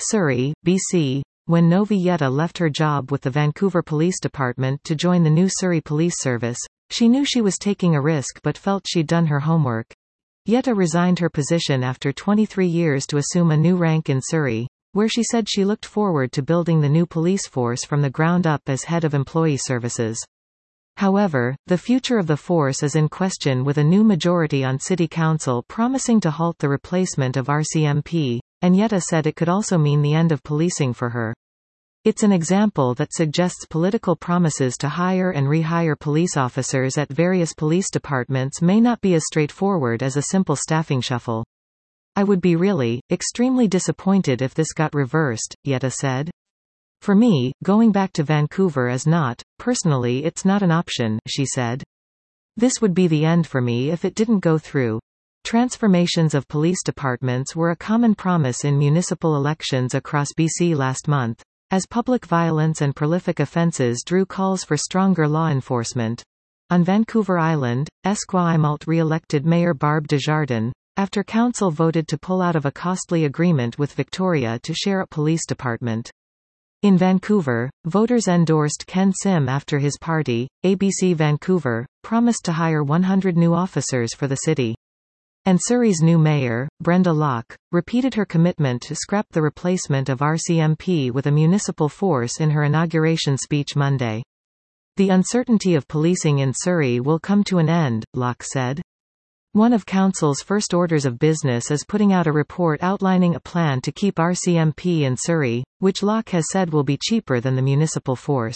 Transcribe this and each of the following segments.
Surrey, BC. When Novi Yetta left her job with the Vancouver Police Department to join the new Surrey Police Service, she knew she was taking a risk but felt she'd done her homework. Yetta resigned her position after 23 years to assume a new rank in Surrey, where she said she looked forward to building the new police force from the ground up as head of employee services. However, the future of the force is in question with a new majority on City Council promising to halt the replacement of RCMP, and Yetta said it could also mean the end of policing for her. It's an example that suggests political promises to hire and rehire police officers at various police departments may not be as straightforward as a simple staffing shuffle. I would be really, extremely disappointed if this got reversed, Yetta said. For me, going back to Vancouver is not, personally it's not an option, she said. This would be the end for me if it didn't go through. Transformations of police departments were a common promise in municipal elections across BC last month, as public violence and prolific offences drew calls for stronger law enforcement. On Vancouver Island, Esquimalt re-elected Mayor Barb Desjardins, after council voted to pull out of a costly agreement with Victoria to share a police department. In Vancouver, voters endorsed Ken Sim after his party, ABC Vancouver, promised to hire 100 new officers for the city. And Surrey's new mayor, Brenda Locke, repeated her commitment to scrap the replacement of RCMP with a municipal force in her inauguration speech Monday. The uncertainty of policing in Surrey will come to an end, Locke said. One of Council's first orders of business is putting out a report outlining a plan to keep RCMP in Surrey, which Locke has said will be cheaper than the municipal force.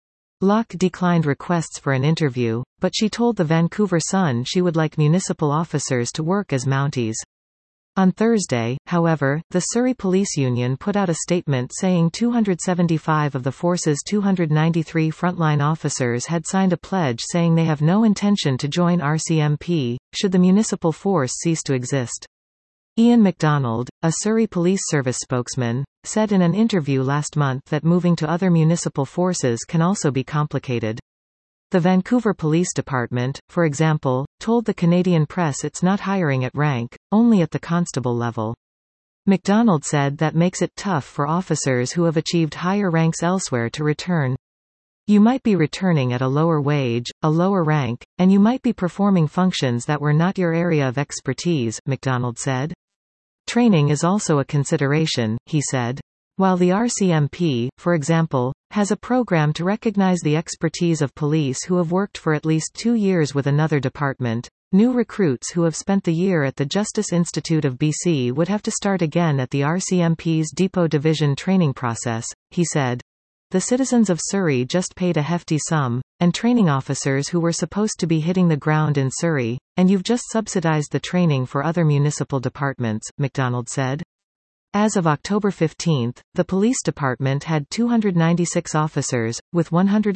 Locke declined requests for an interview, but she told the Vancouver Sun she would like municipal officers to work as Mounties. On Thursday, however, the Surrey Police Union put out a statement saying 275 of the force's 293 frontline officers had signed a pledge saying they have no intention to join RCMP, should the municipal force cease to exist. Ian MacDonald, a Surrey Police Service spokesman, said in an interview last month that moving to other municipal forces can also be complicated. The Vancouver Police Department, for example, told the Canadian press it's not hiring at rank, only at the constable level. MacDonald said that makes it tough for officers who have achieved higher ranks elsewhere to return. You might be returning at a lower wage, a lower rank, and you might be performing functions that were not your area of expertise, MacDonald said. Training is also a consideration, he said. While the RCMP, for example, has a program to recognize the expertise of police who have worked for at least 2 years with another department, new recruits who have spent the year at the Justice Institute of BC would have to start again at the RCMP's Depot Division training process, he said. The citizens of Surrey just paid a hefty sum, and training officers who were supposed to be hitting the ground in Surrey, and you've just subsidized the training for other municipal departments, MacDonald said. As of October 15, the police department had 296 officers, with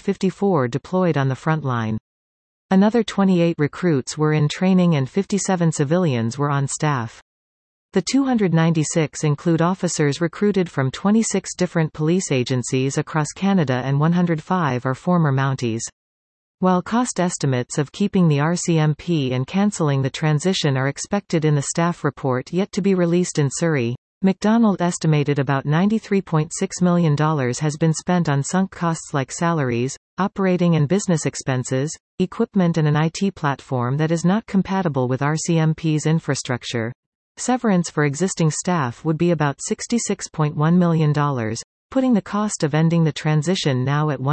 154 deployed on the front line. Another 28 recruits were in training and 57 civilians were on staff. The 296 include officers recruited from 26 different police agencies across Canada and 105 are former Mounties. While cost estimates of keeping the RCMP and cancelling the transition are expected in the staff report yet to be released in Surrey, MacDonald estimated about $93.6 million has been spent on sunk costs like salaries, operating and business expenses, equipment and an IT platform that is not compatible with RCMP's infrastructure. Severance for existing staff would be about $66.1 million, putting the cost of ending the transition now at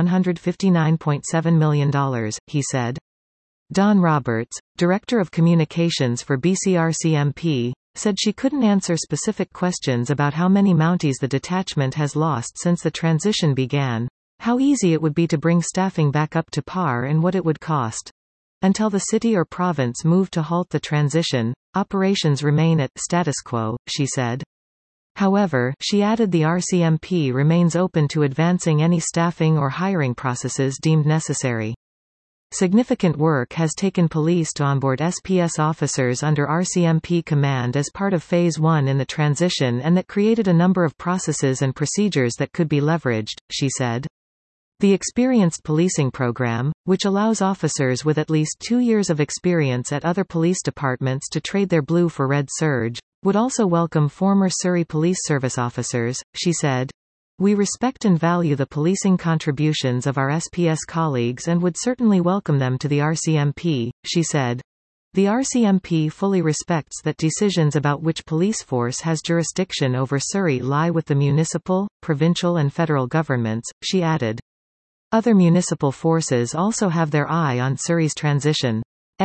$159.7 million, he said. Dawn Roberts, Director of Communications for BC RCMP, said she couldn't answer specific questions about how many Mounties the detachment has lost since the transition began, how easy it would be to bring staffing back up to par and what it would cost. Until the city or province move to halt the transition, operations remain at status quo, she said. However, she added the RCMP remains open to advancing any staffing or hiring processes deemed necessary. Significant work has taken police to onboard SPS officers under RCMP command as part of Phase 1 in the transition and that created a number of processes and procedures that could be leveraged, she said. The Experienced Policing Program, which allows officers with at least 2 years of experience at other police departments to trade their blue for red surge, would also welcome former Surrey Police Service officers, she said. We respect and value the policing contributions of our SPS colleagues and would certainly welcome them to the RCMP, she said. The RCMP fully respects that decisions about which police force has jurisdiction over Surrey lie with the municipal, provincial and federal governments, she added. Other municipal forces also have their eye on Surrey's transition.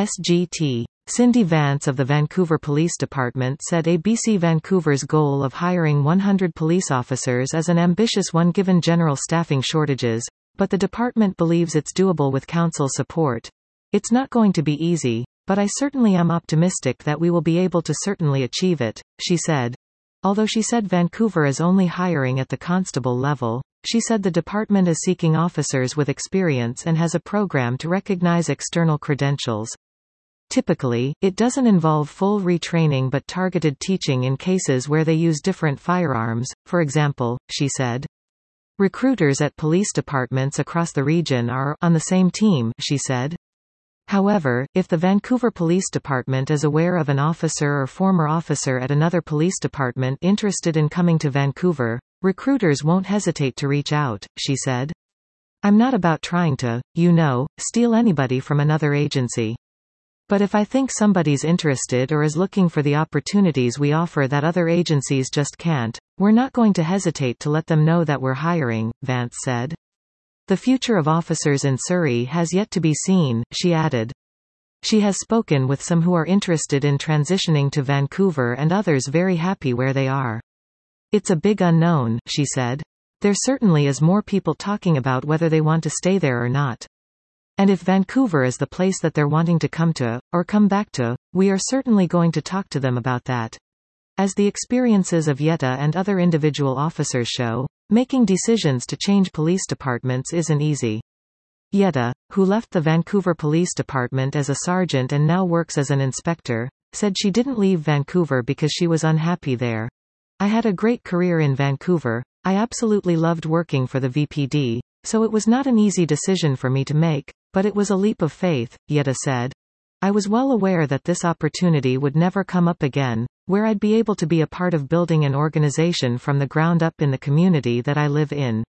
SGT. Cindy Vance of the Vancouver Police Department said ABC Vancouver's goal of hiring 100 police officers is an ambitious one given general staffing shortages, but the department believes it's doable with council support. It's not going to be easy, but I certainly am optimistic that we will be able to certainly achieve it, she said. Although she said Vancouver is only hiring at the constable level, she said the department is seeking officers with experience and has a program to recognize external credentials. Typically, it doesn't involve full retraining but targeted teaching in cases where they use different firearms, for example, she said. Recruiters at police departments across the region are on the same team, she said. However, if the Vancouver Police Department is aware of an officer or former officer at another police department interested in coming to Vancouver, recruiters won't hesitate to reach out, she said. I'm not about trying to, steal anybody from another agency. But if I think somebody's interested or is looking for the opportunities we offer that other agencies just can't, we're not going to hesitate to let them know that we're hiring, Vance said. The future of officers in Surrey has yet to be seen, she added. She has spoken with some who are interested in transitioning to Vancouver and others very happy where they are. It's a big unknown, she said. There certainly is more people talking about whether they want to stay there or not. And if Vancouver is the place that they're wanting to come to, or come back to, we are certainly going to talk to them about that. As the experiences of Yetta and other individual officers show, making decisions to change police departments isn't easy. Yetta, who left the Vancouver Police Department as a sergeant and now works as an inspector, said she didn't leave Vancouver because she was unhappy there. I had a great career in Vancouver, I absolutely loved working for the VPD, so it was not an easy decision for me to make, but it was a leap of faith, Yetta said. I was well aware that this opportunity would never come up again, where I'd be able to be a part of building an organization from the ground up in the community that I live in.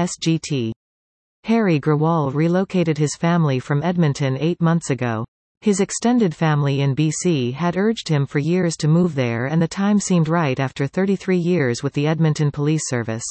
SGT. Harry Grewal relocated his family from Edmonton 8 months ago. His extended family in BC had urged him for years to move there and the time seemed right after 33 years with the Edmonton Police Service.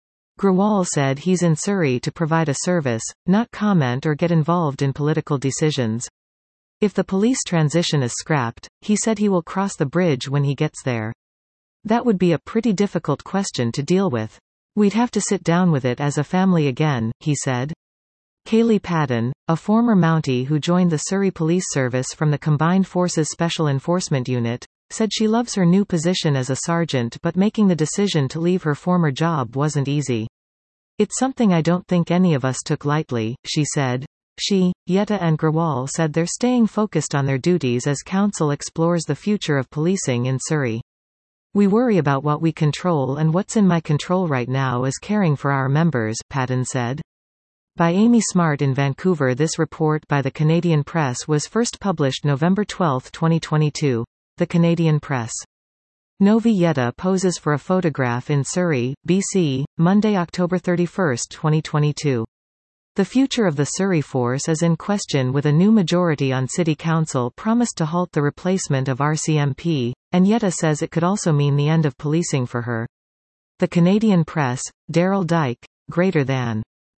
Grewal said he's in Surrey to provide a service, not comment or get involved in political decisions. If the police transition is scrapped, he said he will cross the bridge when he gets there. That would be a pretty difficult question to deal with. We'd have to sit down with it as a family again, he said. Kaylee Padden, a former Mountie who joined the Surrey Police Service from the Combined Forces Special Enforcement Unit, said she loves her new position as a sergeant but making the decision to leave her former job wasn't easy. It's something I don't think any of us took lightly, she said. She, Yetta and Grewal said they're staying focused on their duties as council explores the future of policing in Surrey. We worry about what we control and what's in my control right now is caring for our members, Padden said. By Amy Smart in Vancouver. This report by the Canadian Press was first published November 12, 2022. The Canadian Press. Novi Yetta poses for a photograph in Surrey, BC, Monday, October 31, 2022. The future of the Surrey force is in question with a new majority on City Council promised to halt the replacement of RCMP, and Yetta says it could also mean the end of policing for her. The Canadian Press, Daryl Dyke, greater than.